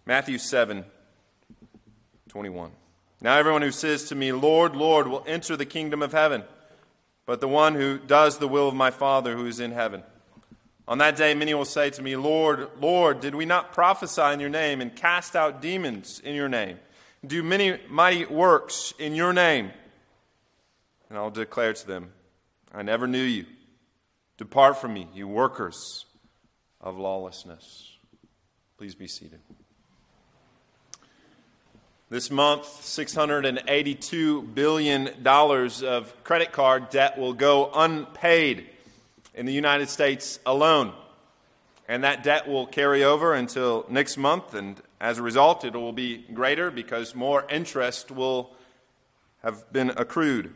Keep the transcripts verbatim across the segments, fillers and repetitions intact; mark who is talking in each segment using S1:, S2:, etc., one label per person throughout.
S1: Matthew seven twenty-one. Now everyone who says to me, Lord, Lord, will enter the kingdom of heaven, but the one who does the will of my Father who is in heaven. On that day many will say to me, Lord, Lord, did we not prophesy in your name and cast out demons in your name, do many mighty works in your name? And I'll declare to them, I never knew you. Depart from me, you workers of lawlessness. Please be seated. This month, six hundred eighty-two billion dollars of credit card debt will go unpaid in the United States alone. And that debt will carry over until next month, and as a result, it will be greater because more interest will have been accrued.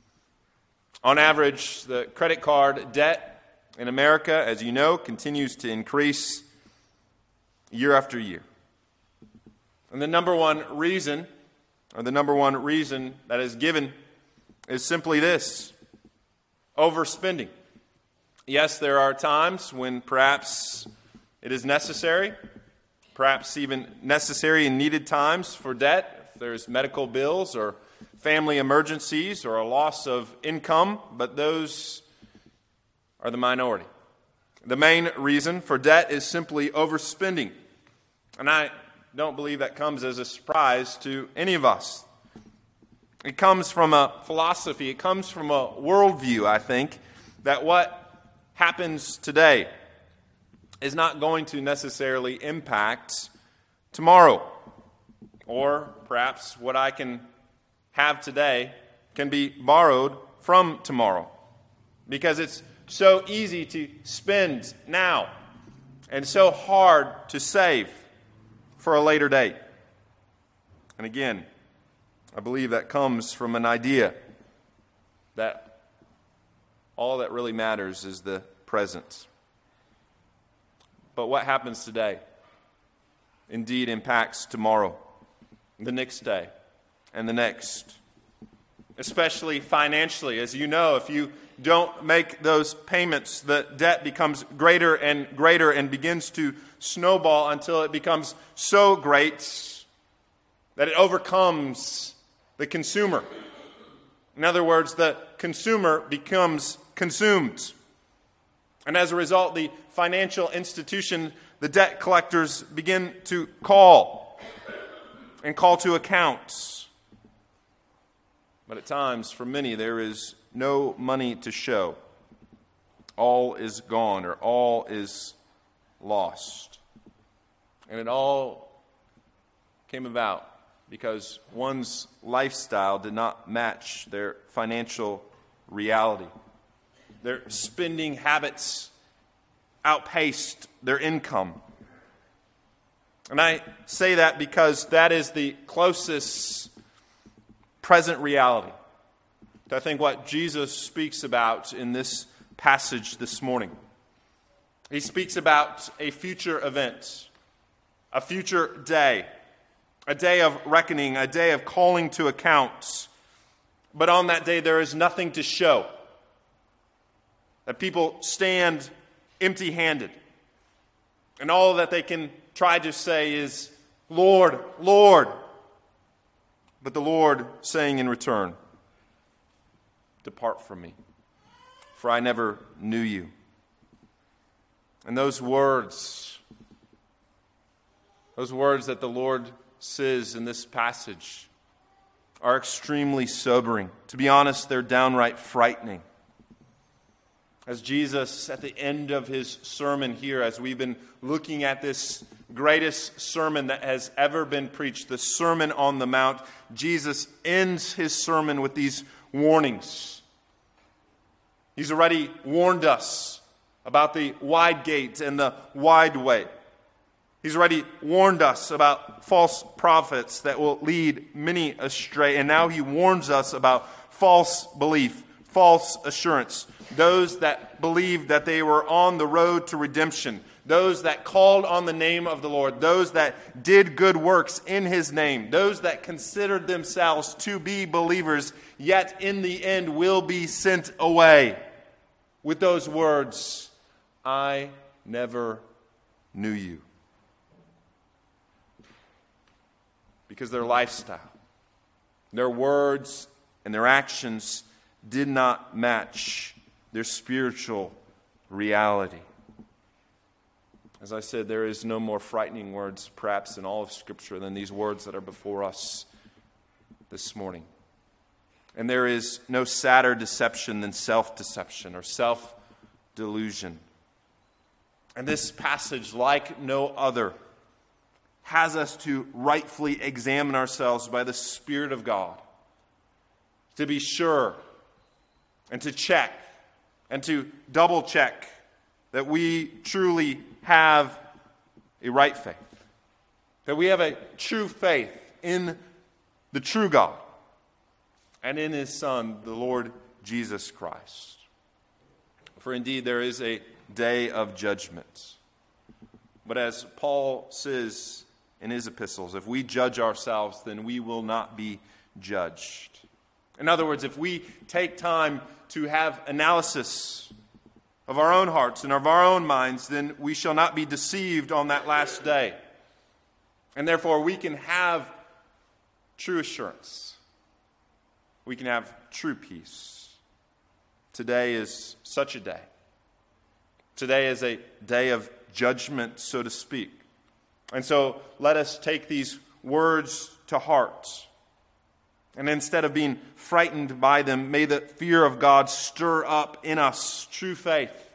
S1: On average, the credit card debt in America, as you know, continues to increase year after year. And the number one reason, or the number one reason that is given is simply this: overspending. Yes, there are times when perhaps it is necessary, perhaps even necessary and needed times for debt, if there's medical bills or family emergencies or a loss of income, but those are the minority. The main reason for debt is simply overspending. And I don't believe that comes as a surprise to any of us. It comes from a philosophy, it comes from a worldview, I think, that what happens today is not going to necessarily impact tomorrow. Or perhaps what I can have today can be borrowed from tomorrow. Because it's so easy to spend now and so hard to save for a later date. And again, I believe that comes from an idea that all that really matters is the present. But what happens today indeed impacts tomorrow, the next day, and the next. Especially financially. As you know, if you don't make those payments, the debt becomes greater and greater and begins to snowball until it becomes so great that it overcomes the consumer. In other words, the consumer becomes consumed. And as a result, the financial institution, the debt collectors begin to call and call to account. But at times, for many, there is no money to show. All is gone, or all is lost. And it all came about because one's lifestyle did not match their financial reality. Their spending habits outpaced their income. And I say that because that is the closest present reality to, I think, what Jesus speaks about in this passage this morning. He speaks about a future event, a future day, a day of reckoning, a day of calling to account. But on that day, there is nothing to show. That people stand empty-handed. And all that they can try to say is, Lord, Lord. But the Lord saying in return, depart from me, for I never knew you. And those words, those words that the Lord says in this passage are extremely sobering. To be honest, they're downright frightening. As Jesus, at the end of his sermon here, as we've been looking at this greatest sermon that has ever been preached, the Sermon on the Mount, Jesus ends his sermon with these warnings. He's already warned us about the wide gate and the wide way. He's already warned us about false prophets that will lead many astray. And now he warns us about false belief, false assurance. Those that believed that they were on the road to redemption. Those that called on the name of the Lord. Those that did good works in his name. Those that considered themselves to be believers, yet in the end will be sent away. With those words, I never knew you. because their lifestyle, their words, and their actions did not match their spiritual reality. As I said, there is no more frightening words, perhaps, in all of Scripture than these words that are before us this morning. And there is no sadder deception than self-deception or self-delusion. And this passage, like no other, has us to rightfully examine ourselves by the Spirit of God, to be sure and to check and to double check that we truly have a right faith, that we have a true faith in the true God and in His Son, the Lord Jesus Christ. For indeed there is a day of judgment. But as Paul says in his epistles, if we judge ourselves, then we will not be judged. In other words, if we take time to have analysis of our own hearts and of our own minds, then we shall not be deceived on that last day. And therefore we can have true assurance. We can have true peace. Today is such a day. Today is a day of judgment, so to speak. And so let us take these words to heart. And instead of being frightened by them, may the fear of God stir up in us true faith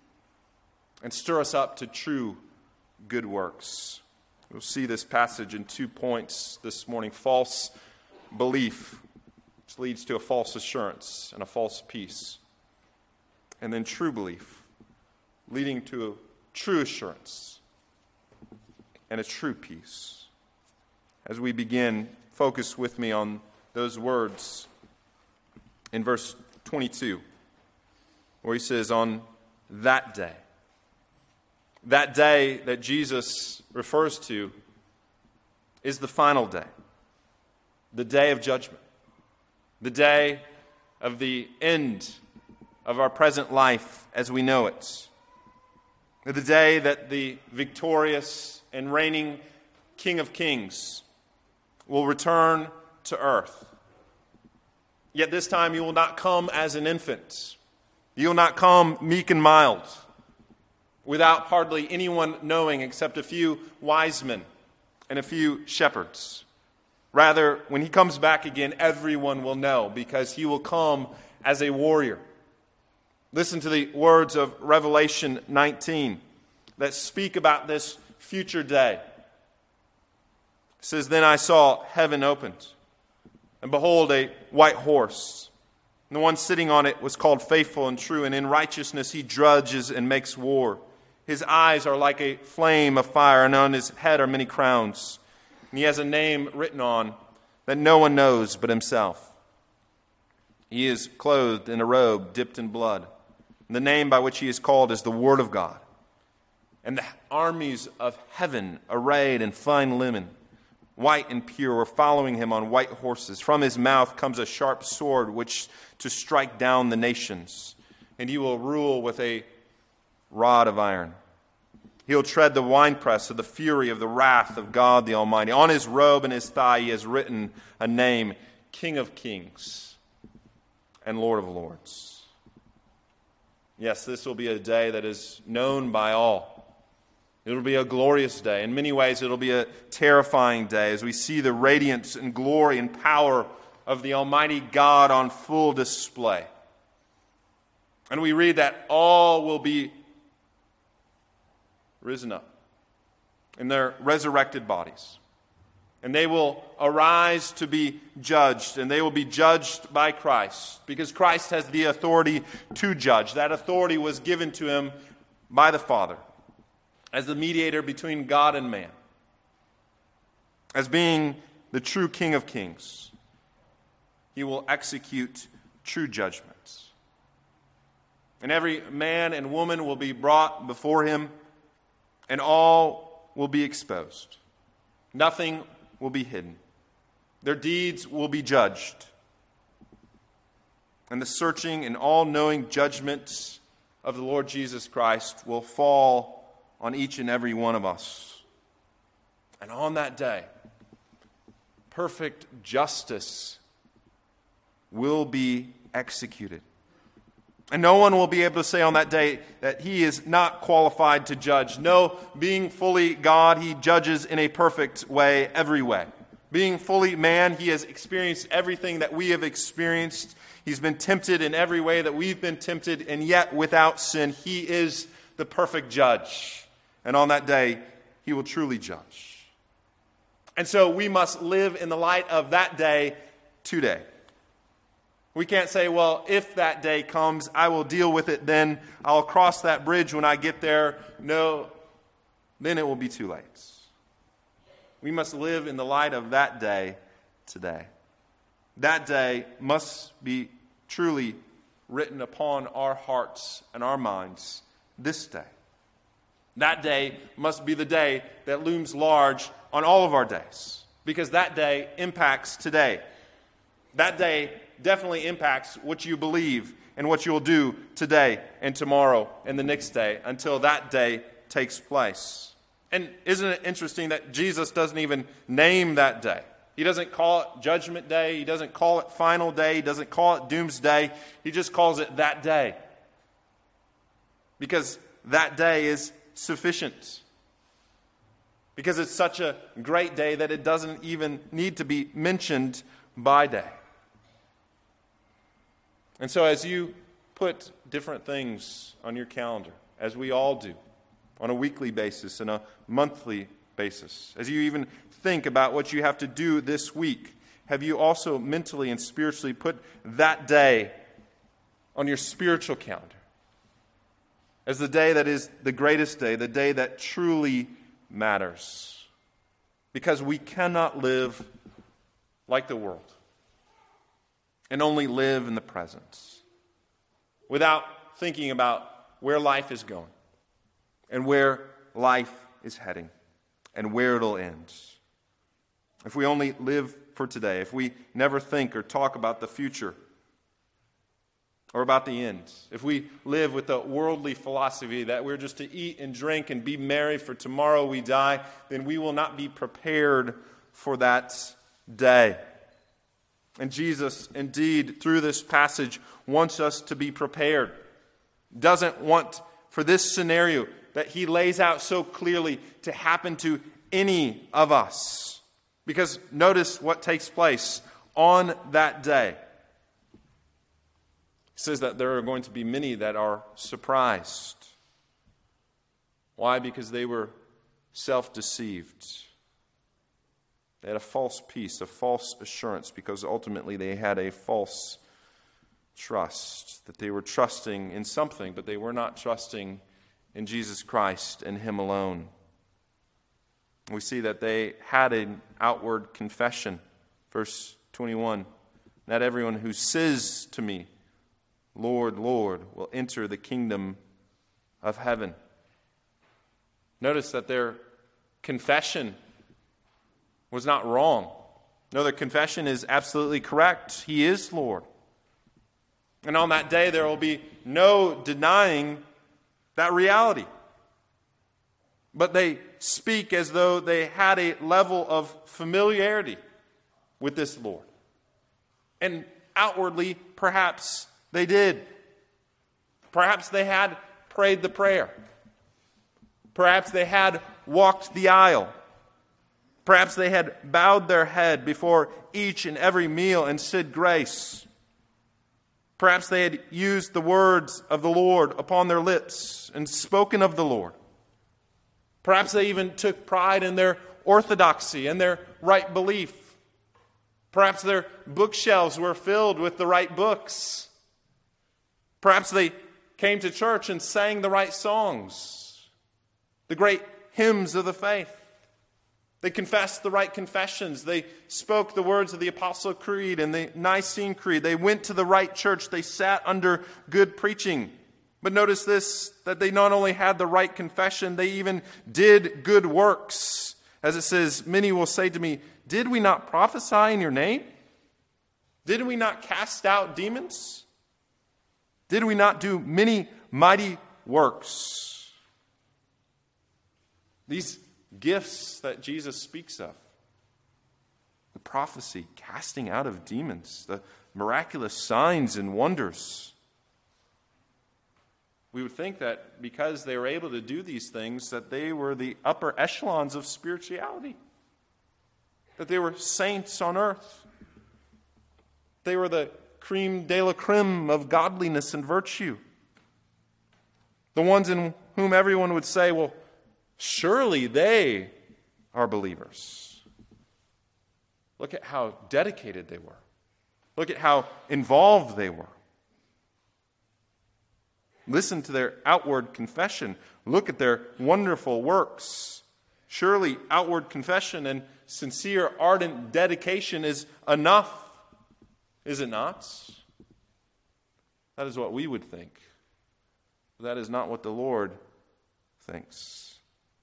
S1: and stir us up to true good works. We'll see this passage in two points this morning. False belief, which leads to a false assurance and a false peace. And then true belief, leading to a true assurance and a true peace. As we begin, focus with me on those words in verse twenty-two, where he says, on that day. That day that Jesus refers to is the final day, the day of judgment, the day of the end of our present life as we know it, the day that the victorious and reigning King of Kings will return to earth. Yet this time you will not come as an infant. You will not come meek and mild, without hardly anyone knowing except a few wise men and a few shepherds. Rather, when he comes back again, everyone will know, because he will come as a warrior. Listen to the words of Revelation nineteen that speak about this future day. It says, then I saw heaven opened, and behold, a white horse. And the one sitting on it was called Faithful and True, and in righteousness he judges and makes war. His eyes are like a flame of fire, and on his head are many crowns. And he has a name written on that no one knows but himself. He is clothed in a robe dipped in blood. And the name by which he is called is the Word of God. And the armies of heaven, arrayed in fine linen, white and pure, were following him on white horses. From his mouth comes a sharp sword, which to strike down the nations. And he will rule with a rod of iron. He'll tread the winepress of the fury of the wrath of God the Almighty. On his robe and his thigh he has written a name, King of Kings and Lord of Lords. Yes, this will be a day that is known by all. It'll be a glorious day. In many ways, it'll be a terrifying day as we see the radiance and glory and power of the Almighty God on full display. And we read that all will be risen up in their resurrected bodies. And they will arise to be judged, and they will be judged by Christ, because Christ has the authority to judge. That authority was given to him by the Father as the mediator between God and man, as being the true King of Kings. He will execute true judgments. And every man and woman will be brought before him, and all will be exposed. Nothing will be hidden. Their deeds will be judged. And the searching and all-knowing judgments of the Lord Jesus Christ will fall on each and every one of us. And on that day, perfect justice will be executed. And no one will be able to say on that day that he is not qualified to judge. No, being fully God, he judges in a perfect way every way. Being fully man, he has experienced everything that we have experienced. He's been tempted in every way that we've been tempted, and yet without sin, he is the perfect judge. And on that day, he will truly judge. And so we must live in the light of that day today. We can't say, well, if that day comes, I will deal with it then. I'll cross that bridge when I get there. No, then it will be too late. We must live in the light of that day today. That day must be truly written upon our hearts and our minds this day. That day must be the day that looms large on all of our days, because that day impacts today. That day definitely impacts what you believe and what you'll do today and tomorrow and the next day until that day takes place. And isn't it interesting that Jesus doesn't even name that day? He doesn't call it Judgment Day. He doesn't call it Final Day. He doesn't call it Doomsday. He just calls it that day. Because that day is sufficient. Because it's such a great day that it doesn't even need to be mentioned by day. And so as you put different things on your calendar, as we all do, on a weekly basis and a monthly basis, as you even think about what you have to do this week, have you also mentally and spiritually put that day on your spiritual calendar as the day that is the greatest day, the day that truly matters? Because we cannot live like the world and only live in the present without thinking about where life is going and where life is heading and where it'll end. If we only live for today, if we never think or talk about the future or about the end, if we live with a worldly philosophy that we're just to eat and drink and be merry for tomorrow we die, then we will not be prepared for that day. And Jesus, indeed, through this passage, wants us to be prepared. Doesn't want for this scenario that he lays out so clearly to happen to any of us. Because notice what takes place on that day. He says that there are going to be many that are surprised. Why? Because they were self-deceived. They had a false peace, a false assurance, because ultimately they had a false trust, that they were trusting in something, but they were not trusting in Jesus Christ and Him alone. We see that they had an outward confession. Verse twenty-one, not everyone who says to me, Lord, Lord, will enter the kingdom of heaven. Notice that their confession was not wrong. No, their confession is absolutely correct. He is Lord. And on that day, there will be no denying that reality. But they speak as though they had a level of familiarity with this Lord. And outwardly, perhaps they did. Perhaps they had prayed the prayer. Perhaps they had walked the aisle. Perhaps they had bowed their head before each and every meal and said grace. Perhaps they had used the words of the Lord upon their lips and spoken of the Lord. Perhaps they even took pride in their orthodoxy and their right belief. Perhaps their bookshelves were filled with the right books. Perhaps they came to church and sang the right songs, the great hymns of the faith. They confessed the right confessions. They spoke the words of the Apostle Creed and the Nicene Creed. They went to the right church. They sat under good preaching. But notice this, that they not only had the right confession, they even did good works. As it says, many will say to me, did we not prophesy in your name? Did we not cast out demons? Did we not do many mighty works? These gifts that Jesus speaks of, the prophecy, casting out of demons, the miraculous signs and wonders. We would think that because they were able to do these things, that they were the upper echelons of spirituality, that they were saints on earth. They were the creme de la creme of godliness and virtue. The ones in whom everyone would say, well, surely they are believers. Look at how dedicated they were. Look at how involved they were. Listen to their outward confession. Look at their wonderful works. Surely outward confession and sincere, ardent dedication is enough, is it not? That is what we would think. But that is not what the Lord thinks.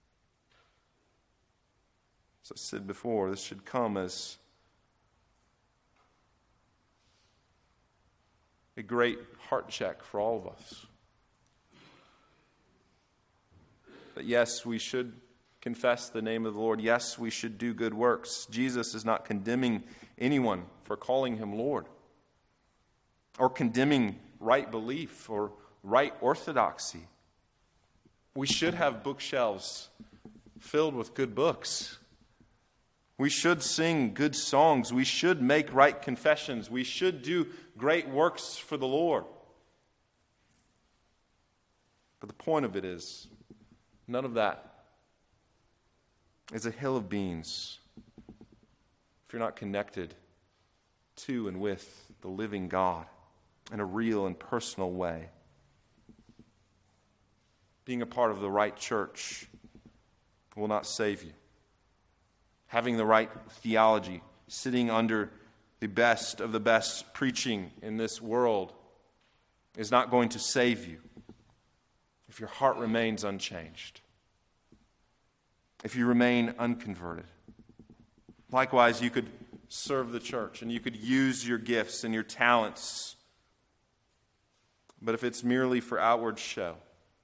S1: As I said before, this should come as a great heart check for all of us. That yes, we should confess the name of the Lord. Yes, we should do good works. Jesus is not condemning anyone for calling him Lord, or condemning right belief or right orthodoxy. We should have bookshelves filled with good books. We should sing good songs. We should make right confessions. We should do great works for the Lord. But the point of it is, none of that is a hill of beans if you're not connected to and with the living God in a real and personal way. Being a part of the right church will not save you. Having the right theology, sitting under the best of the best preaching in this world is not going to save you if your heart remains unchanged, if you remain unconverted. Likewise, you could serve the church and you could use your gifts and your talents, but if it's merely for outward show,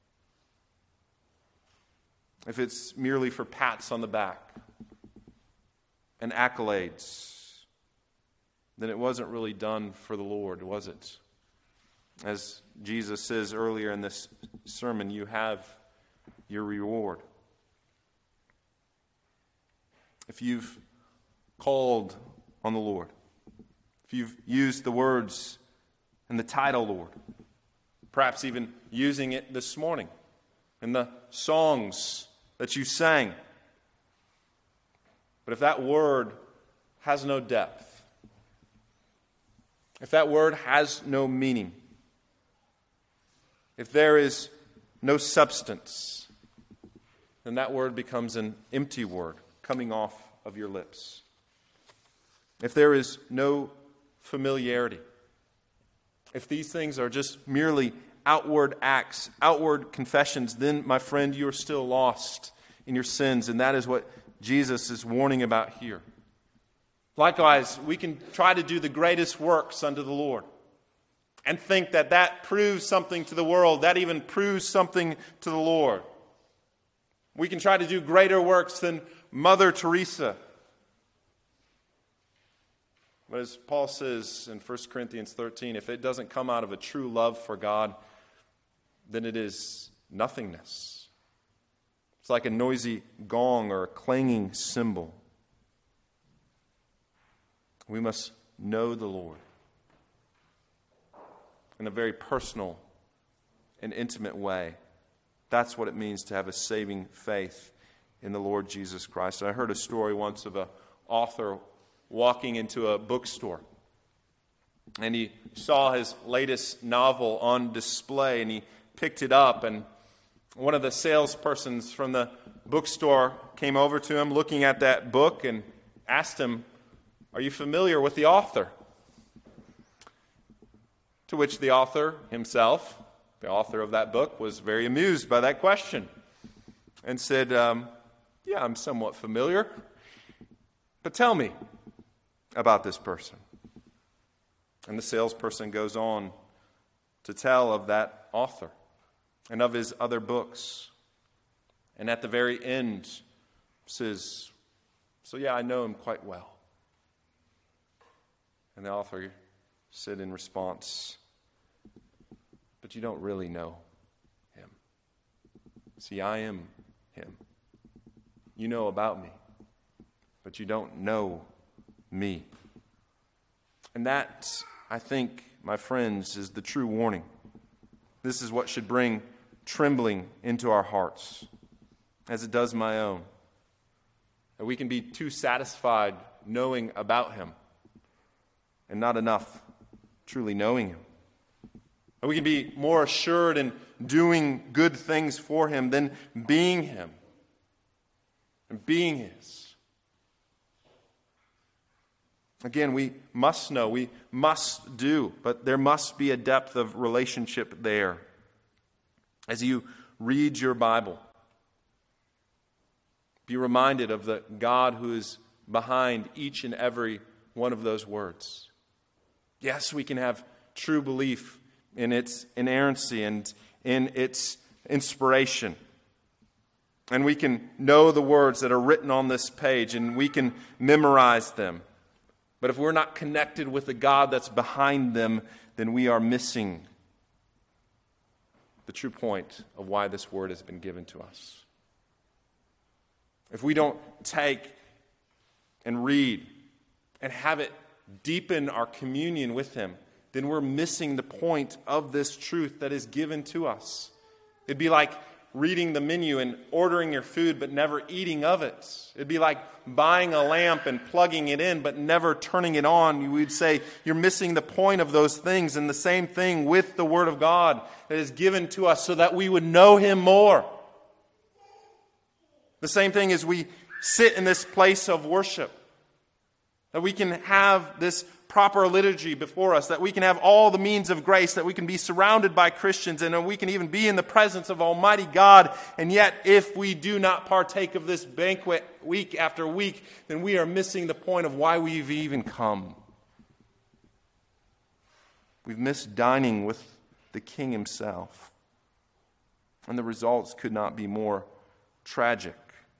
S1: if it's merely for pats on the back and accolades, then it wasn't really done for the Lord, was it? As Jesus says earlier in this sermon, you have your reward. If you've called on the Lord, if you've used the words and the title Lord, perhaps even using it this morning in the songs that you sang, but if that word has no depth, if that word has no meaning, if there is no substance, then that word becomes an empty word coming off of your lips. If there is no familiarity, if these things are just merely outward acts, outward confessions, then, my friend, you are still lost in your sins, and that is what Jesus is warning about here. Likewise, we can try to do the greatest works unto the Lord and think that that proves something to the world, that even proves something to the Lord. We can try to do greater works than Mother Teresa. But as Paul says in First Corinthians thirteen, if it doesn't come out of a true love for God, then it is nothingness. It's like a noisy gong or a clanging cymbal. We must know the Lord in a very personal and intimate way. That's what it means to have a saving faith in the Lord Jesus Christ. I heard a story once of an author walking into a bookstore, and he saw his latest novel on display, and he picked it up, and one of the salespersons from the bookstore came over to him looking at that book and asked him, "Are you familiar with the author?" To which the author himself, the author of that book, was very amused by that question and said, um, yeah, I'm somewhat familiar, but tell me about this person. And the salesperson goes on to tell of that author and of his other books. And at the very end says, so yeah, I know him quite well. And the author said in response, but you don't really know him. See, I am him. You know about me, but you don't know me. And that, I think, my friends, is the true warning. This is what should bring trembling into our hearts, as it does my own. That we can be too satisfied knowing about him and not enough truly knowing him. And we can be more assured in doing good things for him than being him and being his. Again, we must know, we must do, but there must be a depth of relationship there. As you read your Bible, be reminded of the God who is behind each and every one of those words. Yes, we can have true belief in its inerrancy and in its inspiration. And we can know the words that are written on this page, and we can memorize them. But if we're not connected with the God that's behind them, then we are missing the true point of why this word has been given to us. If we don't take and read and have it deepen our communion with him, then we're missing the point of this truth that is given to us. It'd be like reading the menu and ordering your food but never eating of it. It'd be like buying a lamp and plugging it in but never turning it on. We'd say you're missing the point of those things. And the same thing with the Word of God that is given to us so that we would know him more. The same thing as we sit in this place of worship, that we can have this proper liturgy before us, that we can have all the means of grace, that we can be surrounded by Christians, and we can even be in the presence of Almighty God. And yet, if we do not partake of this banquet week after week, then we are missing the point of why we've even come. We've missed dining with the King himself. And the results could not be more tragic.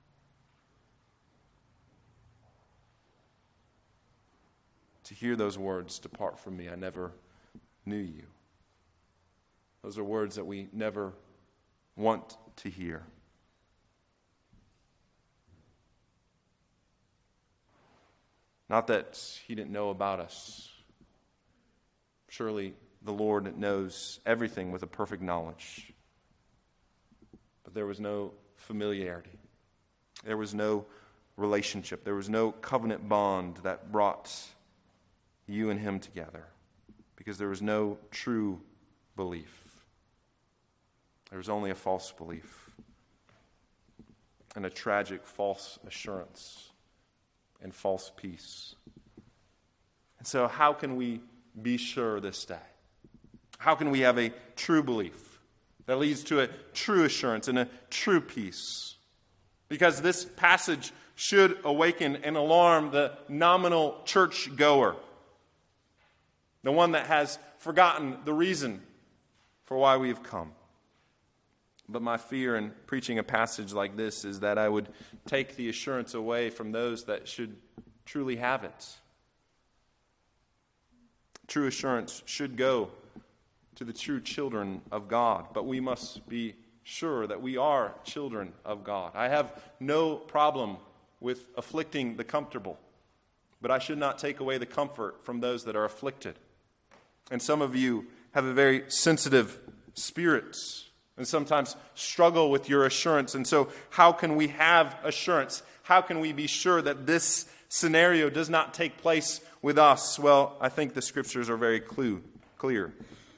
S1: To hear those words, "Depart from me, I never knew you." Those are words that we never want to hear. Not that he didn't know about us. Surely the Lord knows everything with a perfect knowledge. But there was no familiarity. There was no relationship. There was no covenant bond that brought you and him together, because there was no true belief. There was only a false belief and a tragic false assurance and false peace. And so how can we be sure this day? How can we have a true belief that leads to a true assurance and a true peace? Because this passage should awaken and alarm the nominal church goer, the one that has forgotten the reason for why we have come. But my fear in preaching a passage like this is that I would take the assurance away from those that should truly have it. True assurance should go to the true children of God, but we must be sure that we are children of God. I have no problem with afflicting the comfortable, but I should not take away the comfort from those that are afflicted. And some of you have a very sensitive spirit and sometimes struggle with your assurance. And so how can we have assurance? How can we be sure that this scenario does not take place with us? Well, I think the scriptures are very clue, clear.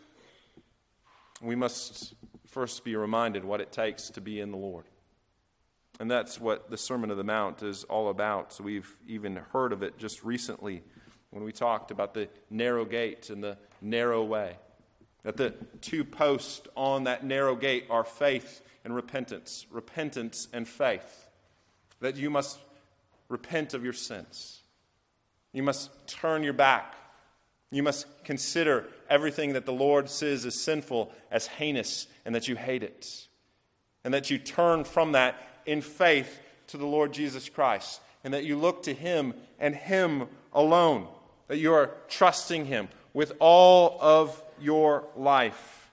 S1: We must first be reminded what it takes to be in the Lord. And that's what the Sermon on the Mount is all about. So we've even heard of it just recently when we talked about the narrow gate and the narrow way. That the two posts on that narrow gate are faith and repentance. Repentance and faith. That you must repent of your sins. You must turn your back. You must consider everything that the Lord says is sinful as heinous, and that you hate it. And that you turn from that in faith to the Lord Jesus Christ. And that you look to him and him alone. that you are trusting Him with all of your life,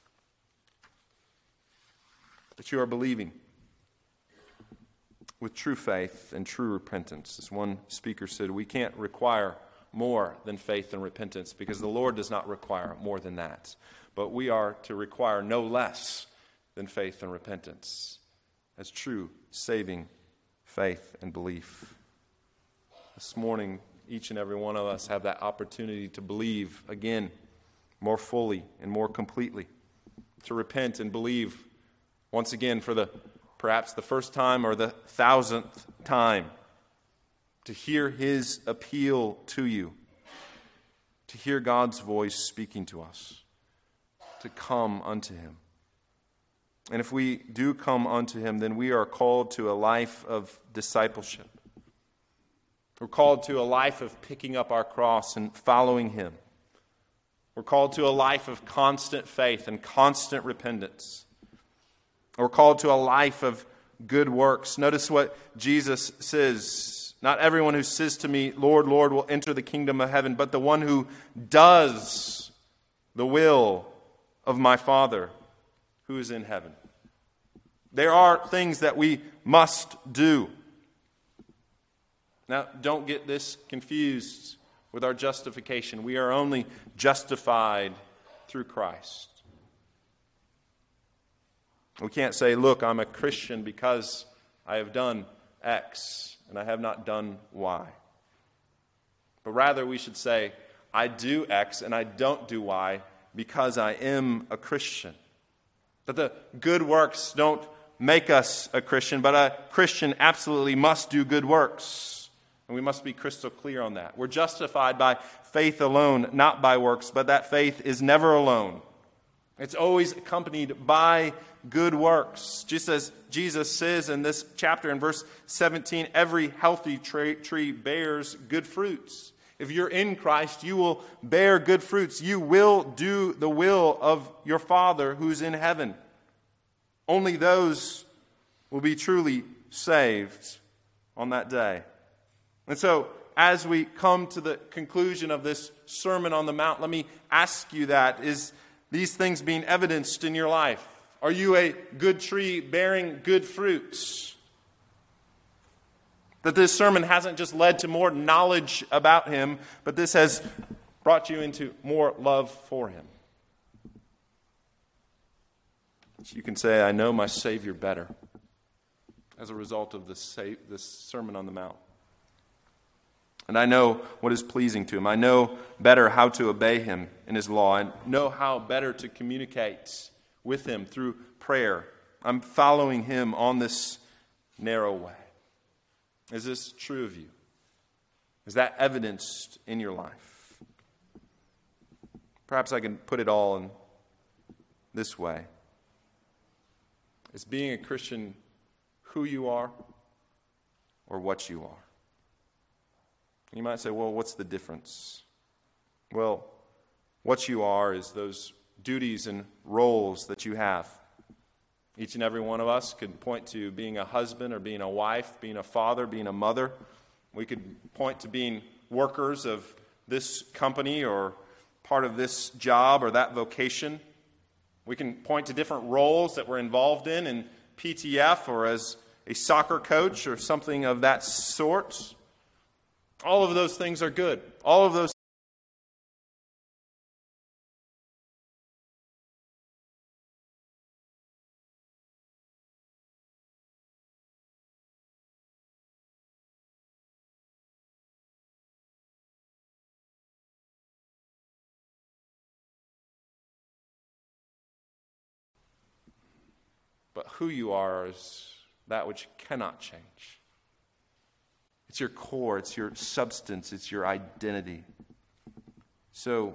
S1: that you are believing with true faith and true repentance. As one speaker said, we can't require more than faith and repentance because the Lord does not require more than that. But we are to require no less than faith and repentance as true saving faith and belief. This morning, each and every one of us have that opportunity to believe again more fully and more completely, to repent and believe once again for the perhaps the first time or the thousandth time, to hear His appeal to you, to hear God's voice speaking to us, to come unto Him. And if we do come unto Him, then we are called to a life of discipleship. We're called to a life of picking up our cross and following Him. We're called to a life of constant faith and constant repentance. We're called to a life of good works. Notice what Jesus says. Not everyone who says to me, Lord, Lord, will enter the kingdom of heaven, but the one who does the will of my Father who is in heaven. There are things that we must do. Now, don't get this confused with our justification. We are only justified through Christ. We can't say, look, I'm a Christian because I have done X and I have not done Y. But rather we should say, I do X and I don't do Y because I am a Christian. That the good works don't make us a Christian, but a Christian absolutely must do good works. And we must be crystal clear on that. We're justified by faith alone, not by works, but that faith is never alone. It's always accompanied by good works. Just as Jesus says in this chapter in verse seventeen, every healthy tree, tree bears good fruits. If you're in Christ, you will bear good fruits. You will do the will of your Father who's in heaven. Only those will be truly saved on that day. And so, as we come to the conclusion of this Sermon on the Mount, let me ask you that. Is these things being evidenced in your life? Are you a good tree bearing good fruits? That this sermon hasn't just led to more knowledge about Him, but this has brought you into more love for Him. So you can say, I know my Savior better as a result of this, sa- this Sermon on the Mount. And I know what is pleasing to Him. I know better how to obey Him in His law. I know how better to communicate with Him through prayer. I'm following Him on this narrow way. Is this true of you? Is that evidenced in your life? Perhaps I can put it all in this way. Is being a Christian who you are or what you are? You might say, well, what's the difference? Well, what you are is those duties and roles that you have. Each and every one of us could point to being a husband or being a wife, being a father, being a mother. We could point to being workers of this company or part of this job or that vocation. We can point to different roles that we're involved in in P T F or as a soccer coach or something of that sort. All of those things are good. All of those But who you are is that which cannot change. It's your core, it's your substance, it's your identity. So,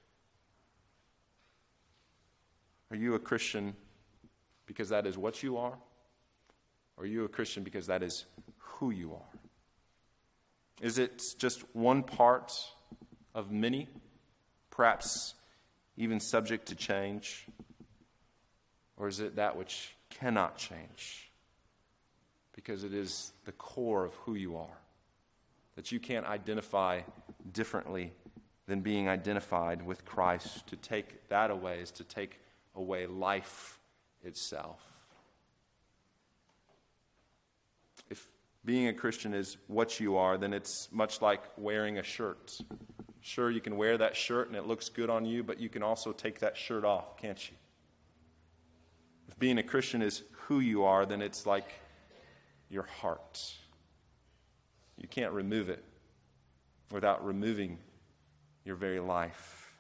S1: are you a Christian because that is what you are? Or are you a Christian because that is who you are? Is it just one part of many, perhaps even subject to change? Or is it that which cannot change? Because it is the core of who you are. That you can't identify differently than being identified with Christ. To take that away is to take away life itself. If being a Christian is what you are, then it's much like wearing a shirt. Sure, you can wear that shirt and it looks good on you, but you can also take that shirt off, can't you? If being a Christian is who you are, then it's like your heart. You can't remove it without removing your very life.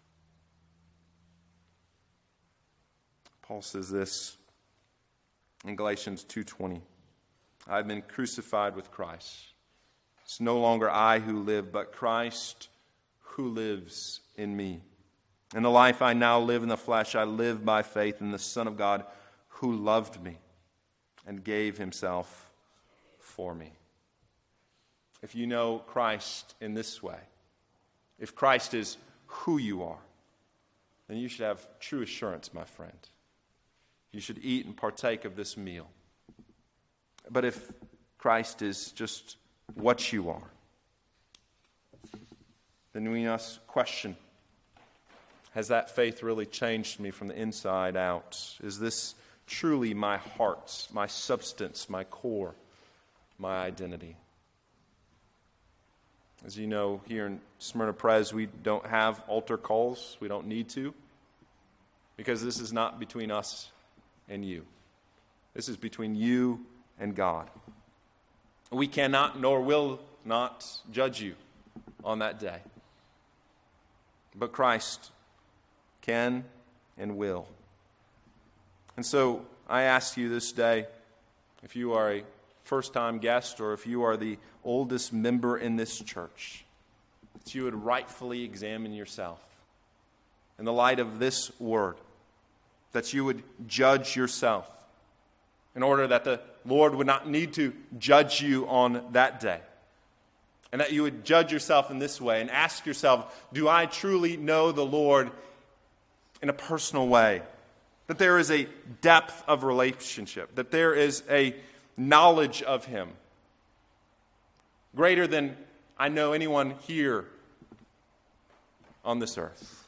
S1: Paul says this in Galatians two twenty. I've been crucified with Christ. It's no longer I who live, but Christ who lives in me. In the life I now live in the flesh, I live by faith in the Son of God who loved me and gave himself for me. If you know Christ in this way, if Christ is who you are, then you should have true assurance, my friend. You should eat and partake of this meal. But if Christ is just what you are, then we must question, has that faith really changed me from the inside out? Is this truly my heart, my substance, my core, my identity? As you know, here in Smyrna Pres, we don't have altar calls. We don't need to, because this is not between us and you. This is between you and God. We cannot nor will not judge you on that day. But Christ can and will. And so I ask you this day, if you are a first-time guest or if you are the oldest member in this church, that you would rightfully examine yourself in the light of this word, that you would judge yourself in order that the Lord would not need to judge you on that day. And that you would judge yourself in this way and ask yourself, do I truly know the Lord in a personal way? That there is a depth of relationship, that there is a knowledge of Him greater than I know anyone here on this earth.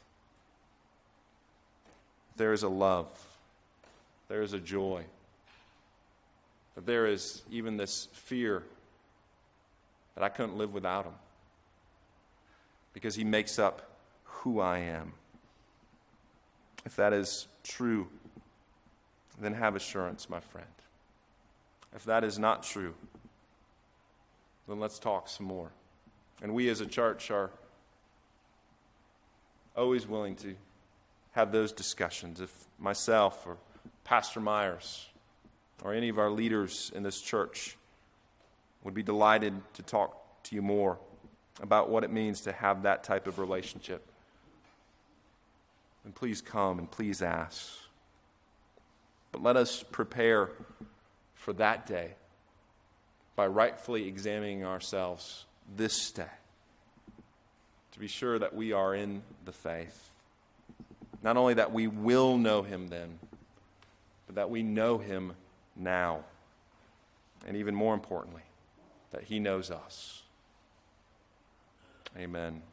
S1: There is a love, there is a joy, that there is even this fear that I couldn't live without Him, because He makes up who I am. If that is true, then have assurance, my friend. If that is not true, then let's talk some more. And we as a church are always willing to have those discussions. If myself or Pastor Myers or any of our leaders in this church would be delighted to talk to you more about what it means to have that type of relationship, then please come and please ask. But let us prepare for that day by rightfully examining ourselves this day, to be sure that we are in the faith. Not only that we will know Him then, but that we know Him now. And even more importantly, that He knows us. Amen.